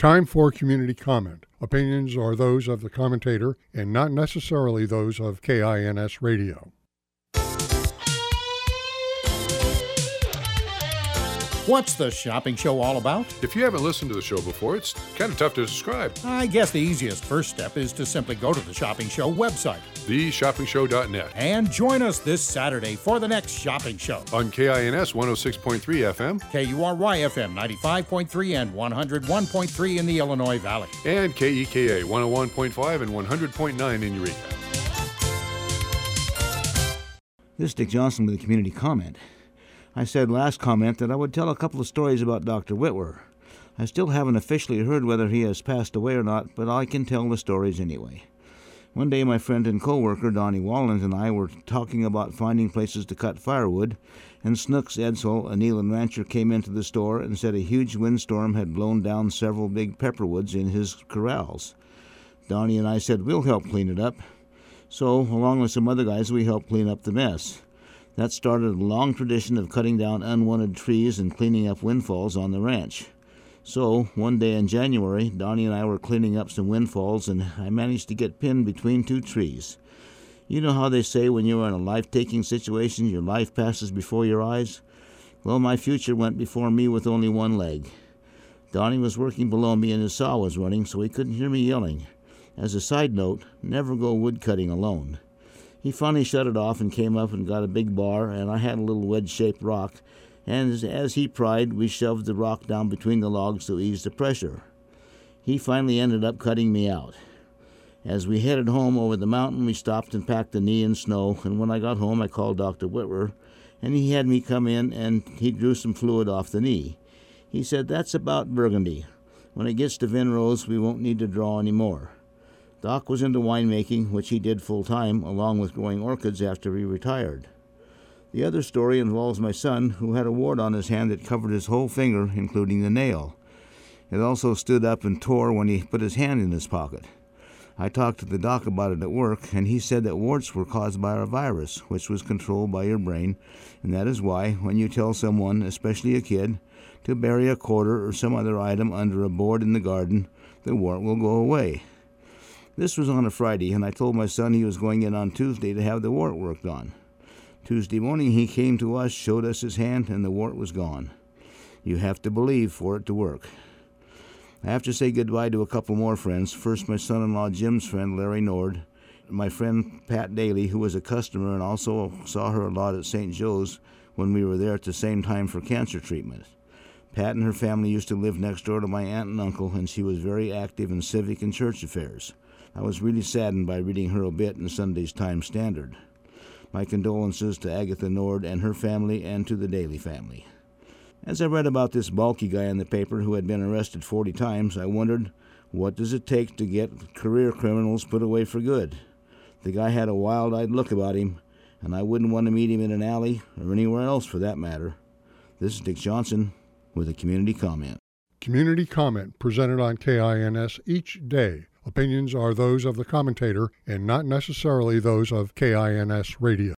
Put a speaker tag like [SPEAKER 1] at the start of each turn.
[SPEAKER 1] Time for community comment. Opinions are those of the commentator and not necessarily those of KINS Radio.
[SPEAKER 2] What's the shopping show all about?
[SPEAKER 3] If you haven't listened to the show before, it's kind of tough to describe.
[SPEAKER 2] I guess the easiest first step is to simply go to the Shopping Show website,
[SPEAKER 3] theshoppingshow.net,
[SPEAKER 2] and join us this Saturday for the next shopping show.
[SPEAKER 3] On KINS 106.3 FM,
[SPEAKER 2] KURY FM 95.3 and 101.3 in the Illinois Valley,
[SPEAKER 3] and KEKA 101.5 and 100.9 in Eureka.
[SPEAKER 4] This is Dick Johnson with a community comment. I said last comment that I would tell a couple of stories about Dr. Whitwer. I still haven't officially heard whether he has passed away or not, but I can tell the stories anyway. One day my friend and co-worker Donnie Wallens and I were talking about finding places to cut firewood, and Snooks Edsel, a Neyland rancher, came into the store and said a huge windstorm had blown down several big pepperwoods in his corrals. Donnie and I said, "We'll help clean it up." So, along with some other guys, we helped clean up the mess. That started a long tradition of cutting down unwanted trees and cleaning up windfalls on the ranch. So, one day in January, Donnie and I were cleaning up some windfalls, and I managed to get pinned between two trees. You know how they say when you are in a life-taking situation, your life passes before your eyes? Well, my future went before me with only one leg. Donnie was working below me and his saw was running, so he couldn't hear me yelling. As a side note, never go wood cutting alone. He finally shut it off and came up and got a big bar, and I had a little wedge-shaped rock, and as he pried, we shoved the rock down between the logs to ease the pressure. He finally ended up cutting me out. As we headed home over the mountain, we stopped and packed the knee in snow, and when I got home, I called Dr. Whitwer, and he had me come in, and he drew some fluid off the knee. He said, "That's about burgundy. When it gets to Vinrose, we won't need to draw any more." Doc was into winemaking, which he did full-time, along with growing orchids after he retired. The other story involves my son, who had a wart on his hand that covered his whole finger, including the nail. It also stood up and tore when he put his hand in his pocket. I talked to the doc about it at work, and he said that warts were caused by a virus, which was controlled by your brain, and that is why, when you tell someone, especially a kid, to bury a quarter or some other item under a board in the garden, the wart will go away. This was on a Friday, and I told my son he was going in on Tuesday to have the wart worked on. Tuesday morning he came to us, showed us his hand, and the wart was gone. You have to believe for it to work. I have to say goodbye to a couple more friends. First, my son-in-law Jim's friend, Larry Nord, my friend Pat Daly, who was a customer and also saw her a lot at St. Joe's when we were there at the same time for cancer treatment. Pat and her family used to live next door to my aunt and uncle, and she was very active in civic and church affairs. I was really saddened by reading her obit in Sunday's Times Standard. My condolences to Agatha Nord and her family and to the Daly family. As I read about this bulky guy in the paper who had been arrested 40 times, I wondered, what does it take to get career criminals put away for good? The guy had a wild-eyed look about him, and I wouldn't want to meet him in an alley or anywhere else for that matter. This is Dick Johnson with a community comment.
[SPEAKER 1] Community comment presented on KINS each day. Opinions are those of the commentator and not necessarily those of KINS Radio.